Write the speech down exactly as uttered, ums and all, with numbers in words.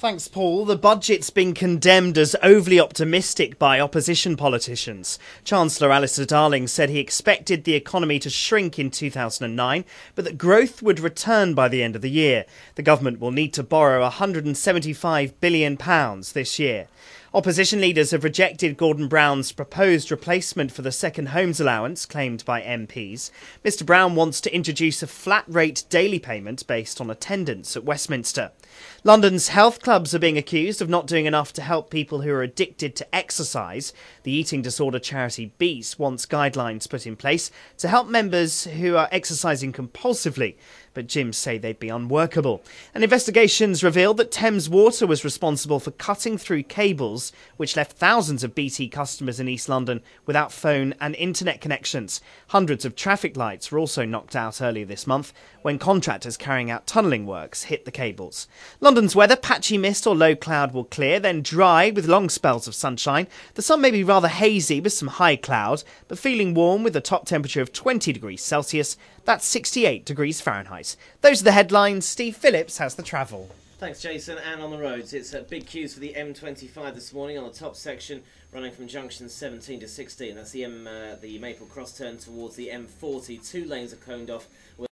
Thanks, Paul. The budget's been condemned as overly optimistic by opposition politicians. Chancellor Alistair Darling said he expected the economy to shrink in two thousand nine, but that growth would return by the end of the year. The government will need to borrow one hundred seventy-five billion pounds this year. Opposition leaders have rejected Gordon Brown's proposed replacement for the second homes allowance claimed by M Ps. Mr Brown wants to introduce a flat rate daily payment based on attendance at Westminster. London's health clubs are being accused of not doing enough to help people who are addicted to exercise. The eating disorder charity Beats wants guidelines put in place to help members who are exercising compulsively, but gyms say they'd be unworkable. And investigations revealed that Thames Water was responsible for cutting through cables which left thousands of B T customers in East London without phone and internet connections. Hundreds of traffic lights were also knocked out earlier this month when contractors carrying out tunnelling works hit the cables. London's weather: patchy mist or low cloud will clear, then dry with long spells of sunshine. The sun may be rather hazy with some high cloud, but feeling warm with a top temperature of twenty degrees Celsius. That's sixty-eight degrees Fahrenheit. Those are the headlines. Steve Phillips has the travel. Thanks, Jason. And on the roads, it's uh, big queues for the M twenty-five this morning on the top section, running from junction seventeen to sixteen. That's the M, uh, the Maple Cross turn towards the M forty. Two lanes are coned off.